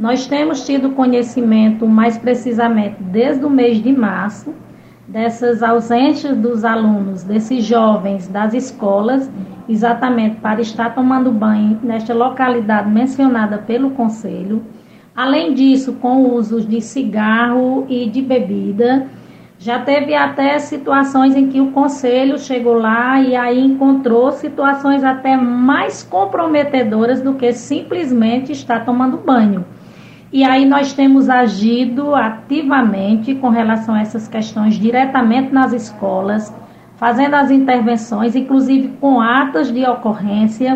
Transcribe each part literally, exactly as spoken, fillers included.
Nós temos tido conhecimento, mais precisamente desde o mês de março, dessas ausências dos alunos, desses jovens das escolas, exatamente para estar tomando banho nesta localidade mencionada pelo Conselho. Além disso, com o uso de cigarro e de bebida, já teve até situações em que o Conselho chegou lá e aí encontrou situações até mais comprometedoras do que simplesmente estar tomando banho. E aí nós temos agido ativamente com relação a essas questões diretamente nas escolas, fazendo as intervenções, inclusive com atas de ocorrência,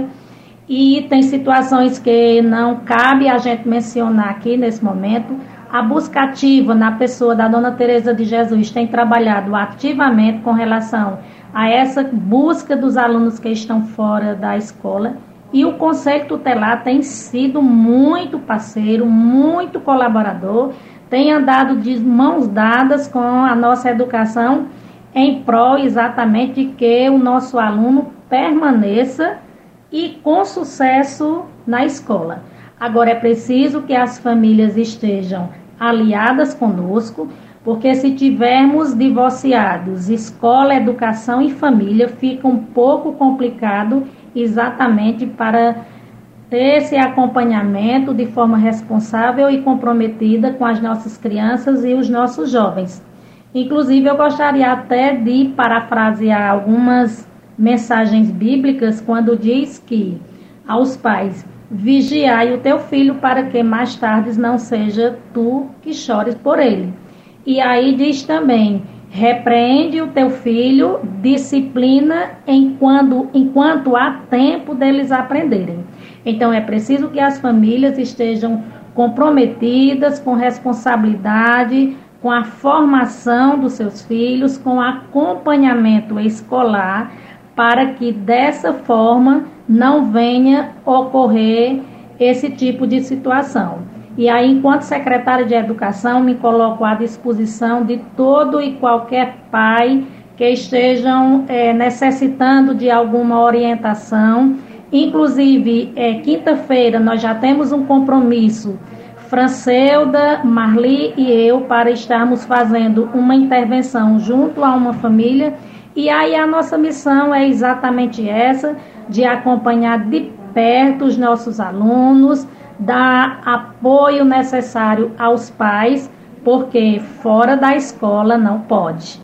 e tem situações que não cabe a gente mencionar aqui nesse momento. A busca ativa na pessoa da Dona Teresa de Jesus tem trabalhado ativamente com relação a essa busca dos alunos que estão fora da escola. E o Conselho Tutelar tem sido muito parceiro, muito colaborador, tem andado de mãos dadas com a nossa educação em prol exatamente de que o nosso aluno permaneça e com sucesso na escola. Agora é preciso que as famílias estejam aliadas conosco, porque se tivermos divorciados, escola, educação e família, fica um pouco complicado exatamente para ter esse acompanhamento de forma responsável e comprometida com as nossas crianças e os nossos jovens. Inclusive, eu gostaria até de parafrasear algumas mensagens bíblicas quando diz que aos pais: vigiai o teu filho para que mais tarde não seja tu que chores por ele. E aí diz também: repreende o teu filho, disciplina enquanto, enquanto há tempo deles aprenderem. Então é preciso que as famílias estejam comprometidas com responsabilidade, com a formação dos seus filhos, com acompanhamento escolar, para que dessa forma não venha ocorrer esse tipo de situação. E aí, enquanto secretária de Educação, me coloco à disposição de todo e qualquer pai que estejam é, necessitando de alguma orientação. Inclusive, é, quinta-feira nós já temos um compromisso, Francelda, Marli e eu, para estarmos fazendo uma intervenção junto a uma família. E aí a nossa missão é exatamente essa, de acompanhar de perto os nossos alunos, dar apoio necessário aos pais, porque fora da escola não pode.